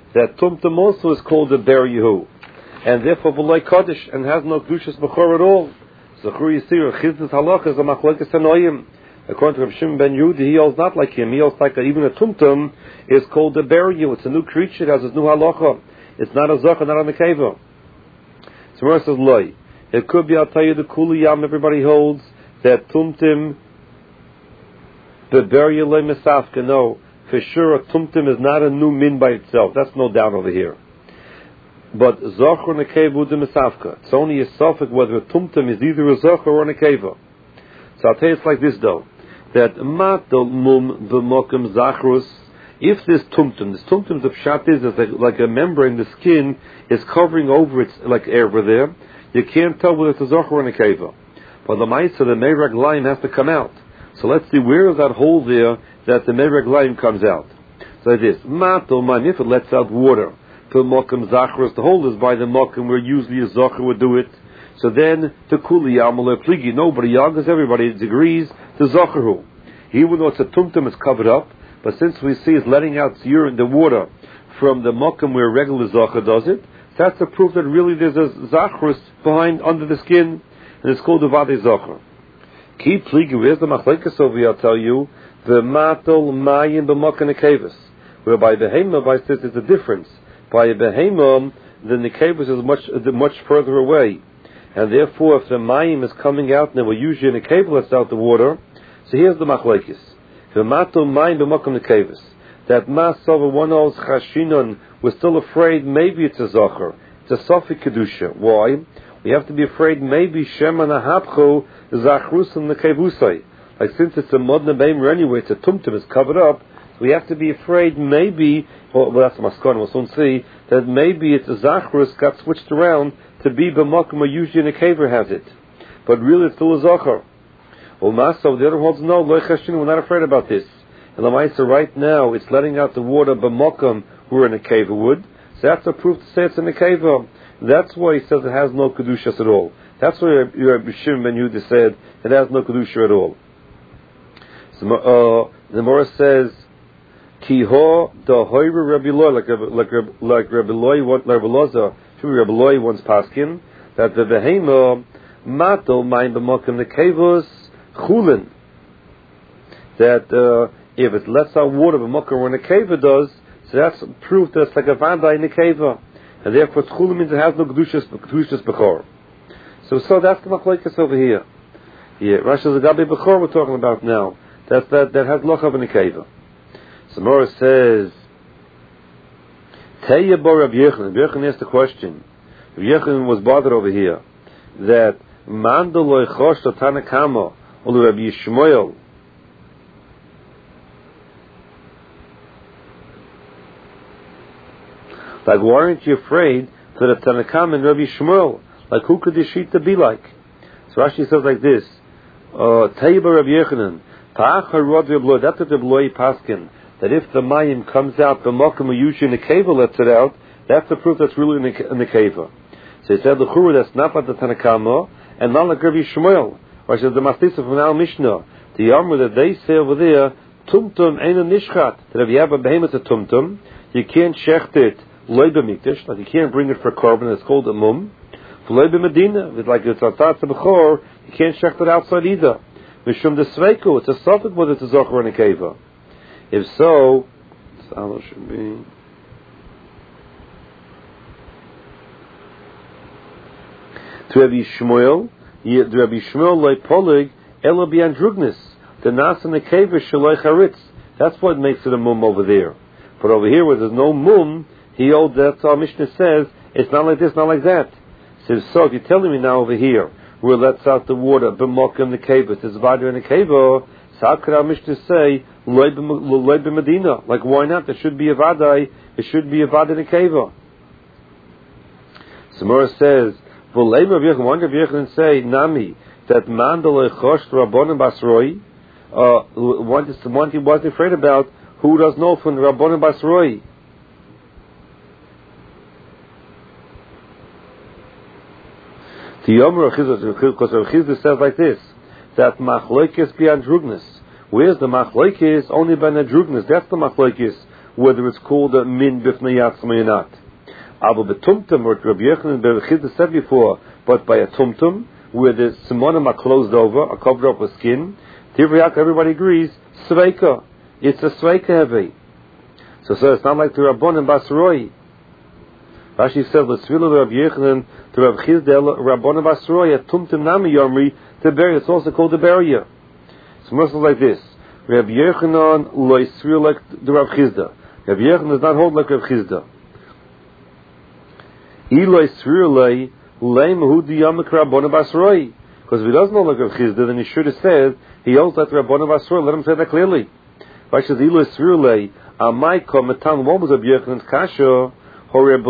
that Tumtum also is called a Ber Yehu, and therefore V'loi Kodesh, and has no Kedushas Bechor at all. Zechur Yisir, Chizdas Halach is a Machlokes Hanoim. According to Rav Shimon ben Yehudi, he holds not like him. He holds like that even a Tumtum is called a Ber Yehu. It's a new creature, it has its new halacha. It's not a Zocher, not a Nekeva. So Gemara says, Loi. It could be, I'll tell you, the Kuliyam, everybody holds that Tumtim, the Ber Yehu Mesafka. No, for sure a Tumtim is not a new min by itself. That's no doubt over here. But Zocher Nekeva de Mesafka. It's only a suffix whether a Tumtim is either a Zocher or a Nekeva. So I'll tell you it's like this though. That Matal Mum V'Mokim Zachrus, if this Tumtum, the pshat is like a membrane, the skin is covering over it like air over there, you can't tell whether it's a Zocher or a Nekeva. But the Maisa, the Meirag line has to come out. So let's see, where is that hole there that the Meirag line comes out? So like this, Matal Mum, if it lets out water, V'Mokim Zachrus, the hole is by the Mokim where usually a Zocher would do it. So then, to Kuli Yamale Pligi, nobody argues, everybody agrees to Zocheru. Even though it's a Tumtum, it's covered up, but since we see it's letting out urine, the water, from the Mokum where regular Zocher does it, that's the proof that really there's a Zachrus behind, under the skin, and it's called the Vade Zocher. Ki Pligi, where's the Machlekes over here, I'll tell you, the Matol Mayin B'Mokum Nekevis, whereby the Behemah, by this is a difference. By a Behemah, the Nekevis is much further away. And therefore, if the mayim is coming out, and they will usually in a cable that's out the water. So here's the machlekes. V'mato mayim b'mokum nekevis. That masova one holds chashinon. We're still afraid maybe it's a zocher. It's a sofik kedusha. Why? We have to be afraid maybe shema nahapcho zachrusam nekevusay. Like since it's a modna beimer anyway, it's a tumtum, it's covered up. So we have to be afraid maybe. Well, that's a maskon. We'll soon see that maybe it's a zachrus got switched around to be b'makom where usually a kaver has it, but really it's still a zocher. Well, Maso, the other holds no, loy chashin, we're not afraid about this. And the Maisa right now, it's letting out the water b'makom where in a kaver would. So that's a proof to say it's in a kaver. That's why he says it has no kedushas at all. That's why Rabbi Shimon ben Yehuda said it has no kedusha at all. So the Gemara says, Ki ho da hoyre Rabbi Loi, like Rabbi Loi, what Rabbi Loza. Rabbi Loi once paskin that the behema mato mein b'mokim nekevos chulin, that if it lets out water b'mokim where nekeva does, so that's proof that it's like a vanda in nekeva, and therefore chulin means it has no kedushas bechor. So that's the machlekes over here. Yeah, Rashi Zagabi bechor we're talking about now. That has lochav in nekeva. Samora says. Teya bar Rabbi Yochanan. Rabbi Yochanan asked the question. Rabbi Yochanan was bothered over here that Mandaloi Chosh Tanakama Olu Rabbi Yishmael. Like, why aren't you afraid that a Tanakama and Rabbi Yishmael? Like, who could this shita be like? So Rashi says like this: Teya bar Rabbi Yochanan. Ta'ach harod Rabbi Loi. That's what Rabbi Loi paskin. That if the mayim comes out, the mokum usually in the keva lets it out, that's the proof that's really in the keva. So he said, the churu, that's not like the Tanakama, and not like Rabbi Shmuel. Or he says, the Mastisa from Al Mishnah, the Yammer that they say over there, Tumtum ain't a nishchat, that if you have a behemoth of Tumtum, you can't shecht it, loy b'mikdash, like you can't bring it for korban, it's called a mum. For loy b'medina, it's like it's a tat b'chor, you can't shecht it outside either. Mishum de sveiku, it's a suffix whether it's a zocher or a keva. If so, Salo should be. To Rabbi Shmuel loy polig elo biandrugnis. The nas and the kever shaloi charitz. That's what makes it a mum over there. But over here, where there's no mum, he holds that our Mishnah says it's not like this, not like that. So if you're telling me now over here where it lets out the water, b'mokim the kever, there's vader in the kever. So how could our Mishnah say loy b'medina? Like, why not? There should be a vadai. It should be a vadai in a keva. Samora says, "V'lei Rav Yochanan." Why did Rav Yochanan say nami that mandalei chosh rabbanim basroi? One he wasn't afraid about. Who does know from the rabbanim basroi? The Yomer because Rav Chizda says like this, that machlokes beyond drugnis. Where's the machlokes? Only by the drugnis. That's the machlokes. whether it's called a min b'fnei yatzmai or not. Abel betumtum, or Rabbi Yochanan ben Chizda said before, but by a tumtum, where the simonim are closed over, are covered up with skin, everybody agrees, sveika. It's a sveika heavy. So it's not like the Rabbanan Basroi. Rashi said, "L'svila Rabbi Yochanan to Rabbi Chizda Rabbanan Basroi at tumtum nami yomri to bury." It's also called the barrier. So most like this: Rabbi Yochanan lo yisvil like the Rabbi Chizda. Rabbi Yochanan does not hold like Rabbi Chizda. Ilo yisvil lei mahudi yamak Rabbanan Basroi. Because if he doesn't hold like Rabbi Chizda, then he should have said he holds like Rabbanan Basroi. Let him say that clearly. Rashi says, "Ilo yisvil lei amai kom metam what was Rabbi Yochanan's kasha." Maybe Rebbe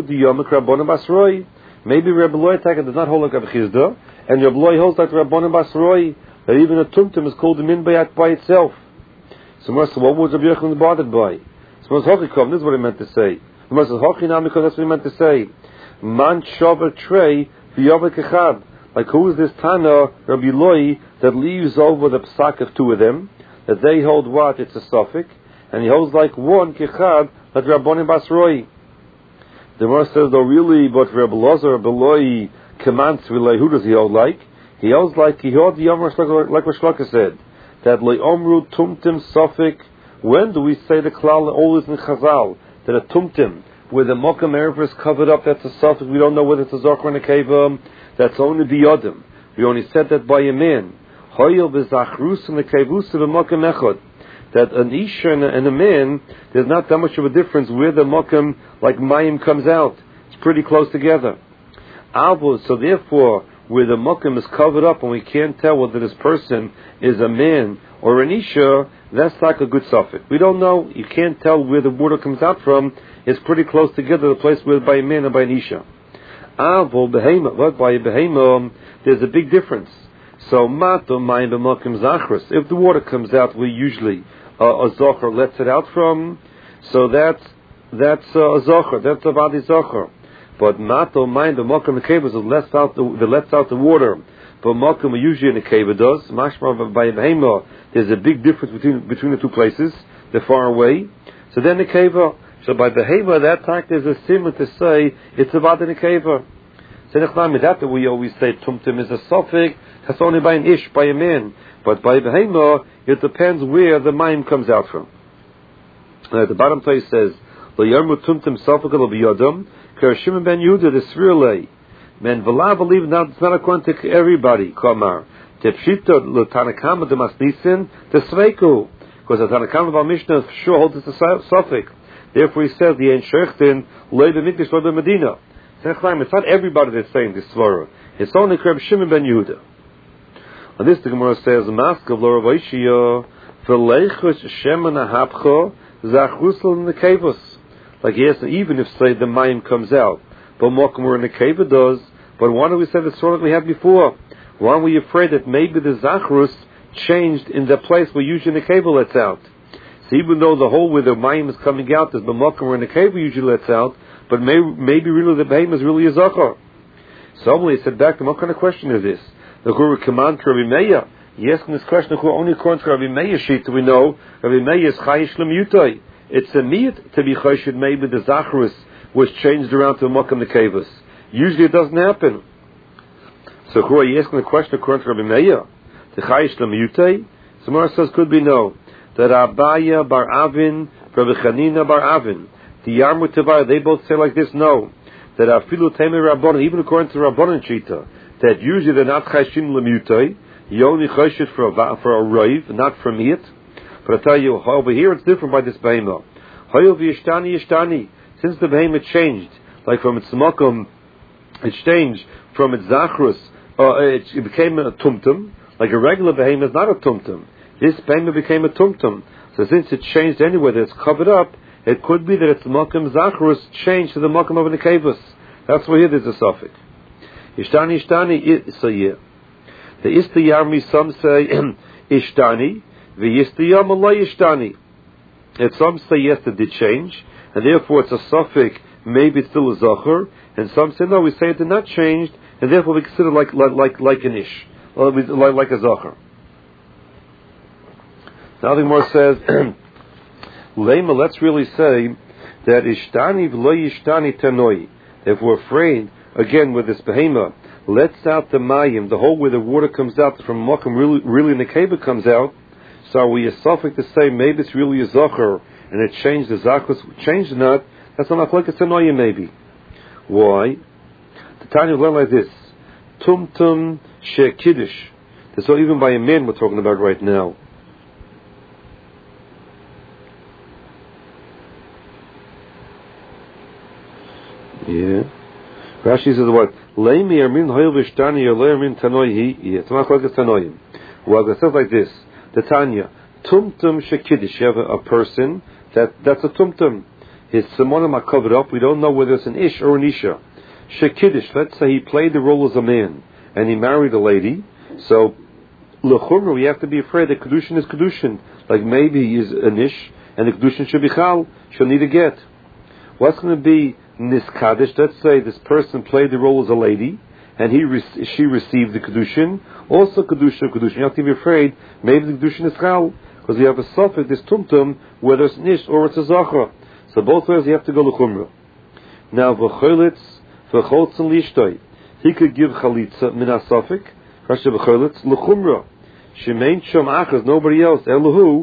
Loi does not hold like Rabbi Chizda, and Rebbe Loi holds like Rabbanan Basroi, that even a tumtum is called a min by itself. So what was Rabbi Yochanan bothered by? So this is what he meant to say. That's what he meant to say. Man shaver trey v'yover kechad. Like who is this Tana, Rabbi Loi, that leaves over the psak of two of them, that they hold what? It's a suffix, and he holds like one kechad, like Rabbanan Basroi. The Gemara says, though really, but Rebbe Lazar, Rebbe Loi commands who does he hold like? He holds like he holds the Yomar like Rosh Laka said, that Loi Omru Tumtim Sofik. When do we say the klal always in Chazal that a Tumtim, where the Mokkam Erev is covered up, that's a Sofik. We don't know whether it's a Zochar and a Keva. That's only Biyodim. We only said that by a man. Hoyel b'Zachrus and the Kevus of a Mokkam Echad. That an Isha and a man, there's not that much of a difference where the Mokkam, like Mayim, comes out. It's pretty close together. So therefore, where the Mokkam is covered up and we can't tell whether this person is a man or an Isha, that's like a good suffix. We don't know. You can't tell where the water comes out from. It's pretty close together, the place where by a man and by an Isha. But by a Behema, there's a big difference. So, Mato Mayim b'Mokkam Zachrus. If the water comes out, we usually a zocher lets it out from, so that's a zocher, that's a body zocher. But mato mind the mokum the keva lets out the water. But mokum usually in the keva does. Mashma by behema, there's a big difference between the two places. They're far away. So then the keva. So by behema that time there's a simon to say it's about in the keva. So that we always say tumtum is a suffix. That's only by an ish, by a man. But by behema, it depends where the mayim comes out from. The bottom place says, "Lo yarmu tumtum suffix lo biyadam kershim ben Yehuda the svirlei." Men v'la believe now it's not according to everybody. Kamar tepshita lo tanakama de masnisin the sveiku, because the tanakama of Mishnah sure holds it's a suffix. Therefore he says the ein shechtin lo b'mikdash lo b'medina. It's not everybody that's saying this svara. It's only Reb Shimon ben Yehuda. And this the Gemara says, "Mask of Lora Vaishia v'leichus shemen hapcha zachrusel in the kavos." Like yes, even if say the mayim comes out, but mokum where in the kava does. But why don't we say the story like we had before? Why are we afraid that maybe the zachrus changed in the place where usually the kava lets out? So even though the hole where the mayim is coming out is the mokum where in the kava usually lets out, but maybe really the behem is really a zachar. So he said back to him, what kind of question is this? The Guru command to Rabbi Meir. Yes, in this question, only according to Rabbi Meir sheet we know Rabbi Meir is chayish l'miyutay. It's a miyut to be chayish maybe the zachrus was changed around to mokum the kavus. Usually it doesn't happen. So who are you asking the question according to Rabbi Meir? The chayish l'miyutay. Samara says could be no. That Abaya bar Avin, Rabbi Chanina bar Avin, the Yarmu Tavai, they both say like this. No, that Afilu Temer Rabbanon, even according to Rabbanon Shita, that usually they're not chayshim l'miyutay. You only chayshet for a raiv, not for miyut. But I tell you, over here it's different by this behema. Hayov yishtani. Since the behema changed, like from its makom, it changed from its zachrus, it became a tumtum. Like a regular behema is not a tumtum. This behema became a tumtum. So since it changed anyway, that it's covered up, it could be that its makom zachrus changed to the makom of an kavus. That's why here there's a suffix. Ishtani, so yeah. The Istiyarmi, some say Ishtani, the Istiyam Allah Ishtani. And some say yes, it did change, and therefore it's a suffix, maybe it's still a Zachar, and some say no, we say it did not change, and therefore we consider like an Ish, or like a Zachar. Now the Gemara says, Lema, let's really say that ishtani v'lo yishtani tanoi. If we're afraid, again with this behema, lets out the mayim, the hole where the water comes out from Mokum, really the nekeba comes out, so are we a suffix to say maybe it's really a zocher, and it changed the zakos, changed or not, that's not like it's a noya maybe. Why? The Tanya learn like this. Tumtum she kiddush. That's all even by a man we're talking about right now. Yeah. Rashi says what? Leimi armin hoyel v'shtani or le'armin tanoi hi. It's not like it's tanoim. Well, it says like this. The Tanya. Tumtum she kiddush. You have a person that's a tumtum. His simonim are covered up. We don't know whether it's an ish or an isha. Shekiddish, let's say he played the role as a man and he married a lady. So, l'chumra, we have to be afraid that kedushin is kedushin. Like maybe he is an ish and the kedushin should be chal. She'll need a get. What's going to be niskadish? Let's say this person played the role as a lady and she received the kedushin. Also kedushin. You have to be afraid maybe the kedushin is chal because you have a suffix, this tumtum, whether it's an ish or it's a zachra. So both ways you have to go l'chumra. Now v'cholitz v'choltzen lishtoi. He could give chalitza min asafik. Rashi v'cholitz l'chumra. Shemein shom achas, nobody else. Elohu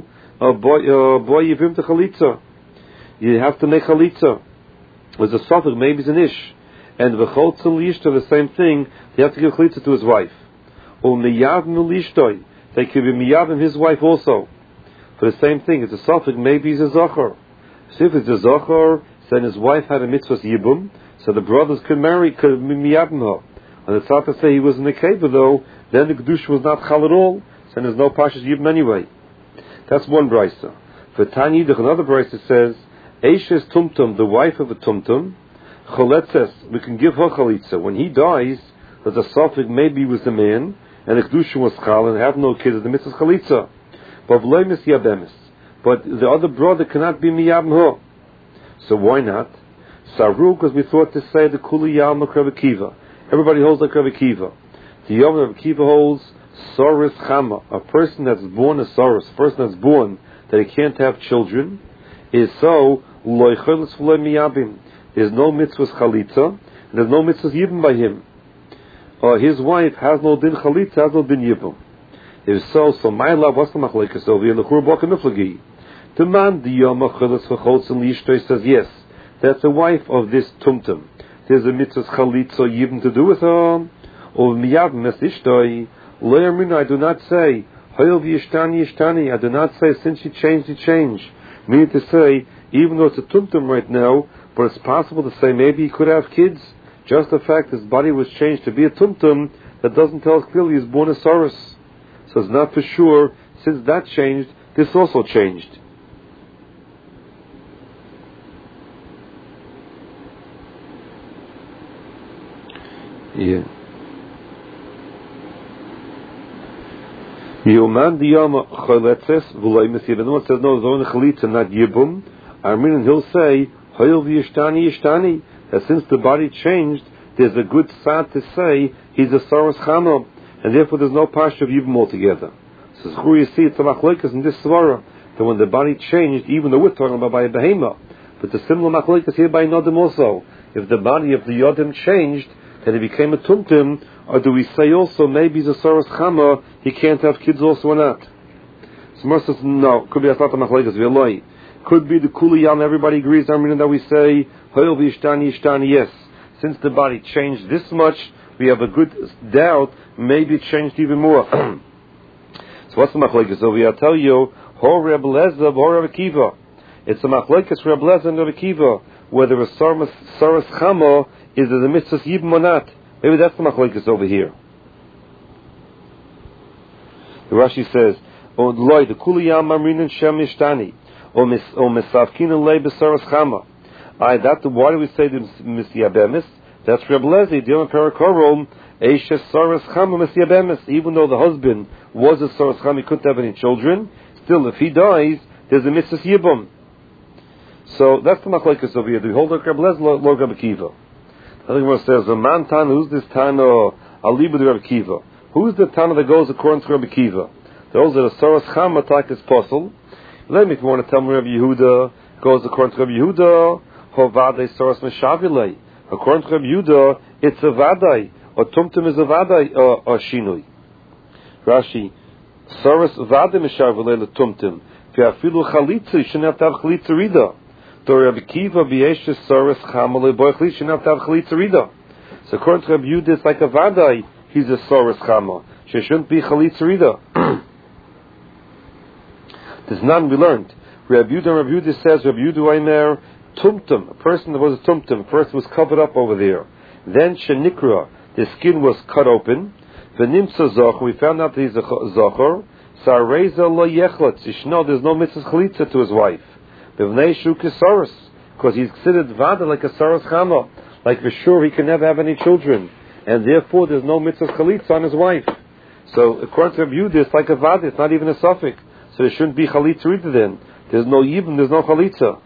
boy yivim to chalitza. You have to make chalitza. There's a safik, maybe it's an ish. And v'choltzen lishtoi, the same thing. You have to give chalitza to his wife. Or miyavim lishtoi. They could be miyavim his wife also. For the same thing, it's a safik, maybe he's a zachar. So if it's a zachar, then his wife had a mitzvah yibum, so the brothers could miyabim her. And it's hard to say he was in the keva though, then the kedusha was not chal at all, so there's no pashas yibum anyway. That's one brisa. For Tanya, another brisa says, Eishes tumtum, the wife of a tumtum, choletzes, we can give her chalitza. When he dies, there's a suffix, maybe he was the man, and the kedusha was chal, and have no kids, the mitzvah chalitza. But v'loy misyabemis. But the other brother cannot be miyabim her. So why not? Saru, because we thought to say the kuli yalma Rebbe Kiva. Everybody holds like Rebbe Kiva. The Yom Rebbe Kiva holds Soris Chama. A person that's born a Soris, a person that's born that he can't have children, is so loy cholis v'loy miyabim. There's no mitzvahs chalitza, and there's no mitzvahs yibim by him. His wife has no din chalitza, has no din yibim. If so my love, what's the machlekes over here? L'chur b'aka miflagi. The man, the Yom HaCholos v'cholz and Lishtoi says, yes, that's the wife of this tumtum. There's a mitzvah chalitza yibim to do with her. Or miyavim es ishtoi. Lo yamrina, I do not say, hoyel v'yishtani, I do not say, since she changed, Meaning to say, even though it's a tumtum right now, but it's possible to say maybe he could have kids. Just the fact his body was changed to be a tumtum, that doesn't tell us clearly he's born a saurus. So it's not for sure, since that changed, this also changed. Yeah. Yoman diyama choletzes v'loy mesiyah. No one says no, it's only chalitza, not yibum. Armin, and he'll say hoyel v'yishtani. That since the body changed, there's a good side to say he's a saros chama, and therefore there's no pasha of yibum altogether. So you see it's a machlokes in this svara that when the body changed, even though we're talking about by a behema, but the similar machlokes here by nodim also. If the body of the yodim changed, that he became a tumtum, or do we say also maybe he's a saras chama, he can't have kids also or not? So Mar says no, could be asata machlekes v'eloi. Could be the kuli yam. Everybody agrees. I mean that we say hoyel v'yishtani, yes. Since the body changed this much, we have a good doubt. Maybe it changed even more. So what's the machlekes? So we tell you ho Reb Lezer or Reb Kiva. It's a machlekes Reb Lezer and Reb Kiva whether a saras chama is it a mitzvah yibum or not? Maybe that's the machlokes over here. The Rashi says, "O loy the kuli yam mamrinan shem nishtani, o mesavkin lei besaras chama." Why do we say the misyabemis? That's Reb Lezer. The Yom Parakorom eishes saras chama misyabemis. Even though the husband was a saras chama, he couldn't have any children. Still, if he dies, there's a mitzvah yibum. So that's the machlokes over here. Do we hold like Reb Lezer, lo Reb Kiva? I think it says, the man Tana, who's this Tana, Alibu de Reb Kiva? Who's the Tana that goes according to Reb Kiva? Those are the Saras Chama, like his puzzle. Let me, if you want to tell me Rabbi Yehuda, goes according to Rabbi Yehuda, Hovadai Soros Meshavilei. According to Rabbi Yehuda, it's a Vadai, or Tumtum is a Vadai, or Shinui. Rashi, Soros Vadai Meshavilei le Tumtum. Fiafilu Chalitza, you shouldn't have to have Chalitza Rida. So Rabbi Kiva B'Yesh Soros Chamalei Boichli, you shouldn't have to have Chalitza Rida. So according to Rabbi Yehuda, it's like a Vadai, he's a Soros Chama. She shouldn't be Chalitza Rida. There's none we learned. Rabbi Yehuda says, Rabbi Yehuda Aimer, Tumtum, a person that was a Tumtum, a person was covered up over there. Then Shenikra, the skin was cut open. V'nimtza Zocher, we found out that he's a Zocher. Sareza lo yechlatz, you should know there's no mitzvah chalitza to his wife. B'vnei shu kesaros, because he's considered vada like a saros chama, like for sure he can never have any children, and therefore there's no mitzvah chalitza on his wife. So according to Rabbi Yehuda, it's like a vada, it's not even a suffix. So there shouldn't be chalitza either then. There's no yibum, there's no chalitza.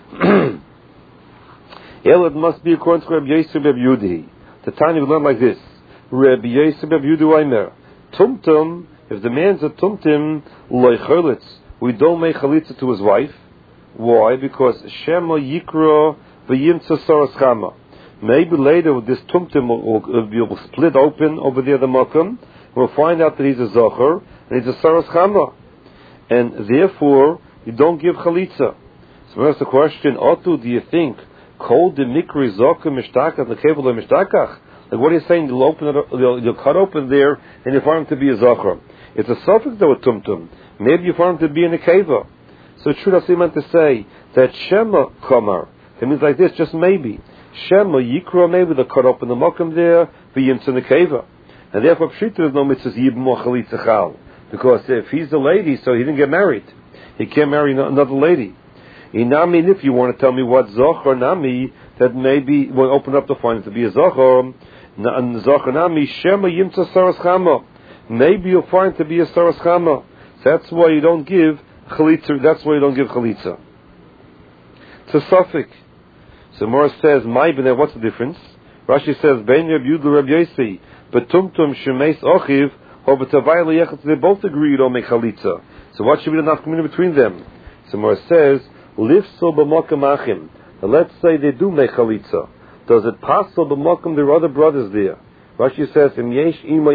It must be according to Rabbi Yosef Rabbi Yehudi. The Tanya we learn like this. Rabbi Yosef Rabbi Yehudi Aimer. Tumtum, if the man's a tumtum, loy cholitz, we don't make chalitza to his wife. Why? Because Shema Yikra v'yimtza saras chama. Maybe later this tumtum will split open over there the makom. We'll find out that he's a zocher and he's a saras chama. And therefore, you don't give chalitza. So that's the question, Otu, do you think, Kol de mikri zoker mishtakach nekevel mishtakach? Like what are you saying? You'll cut open there and you find him to be a zocher. It's a suffix though, a tumtum. Maybe you find him to be in a keva. So it's true that's meant to say that Shema Kamar. It means like this, just maybe. Shema Yikra, maybe they'll cut open the mokum there, v'yimtz in the keva. And therefore, Pshita, there's no mitzvahs yibum or chalitza chal. Because if he's the lady, so he didn't get married. He can't marry another lady. Inami, if you want to tell me what Zochar Nami, that maybe we'll open up to find it to be a Zochar. Zochar Nami, Shema Yimtza Saras Chama. Maybe you'll find it to be a Saras Chama. That's why you don't give Chalitza. That's why you don't give Chalitza. It's a suffix. So Morris says, "My b'nei." What's the difference? Rashi says, "Bein Rabbi Yehuda Rabbi Yossi, betumtum shemeis ochiv, or betavai leyechatz." They both agree you don't make Chalitza. So what should be the nafkamina between them? So Morris says, "Lifso b'mokem achim." Now let's say they do make Chalitza. Does it pass b'mokem? There are other brothers there. Rashi says, "Im yesh ima